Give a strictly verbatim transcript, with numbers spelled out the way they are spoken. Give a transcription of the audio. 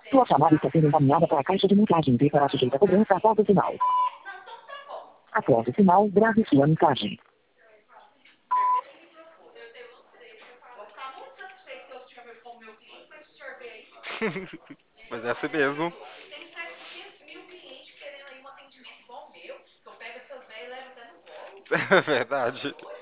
Sua chamada está sendo encaminhada para a caixa de mensagem e será sujeita a cobrança após o sinal. Após o sinal, grave sua mensagem. Mas é assim mesmo. É verdade.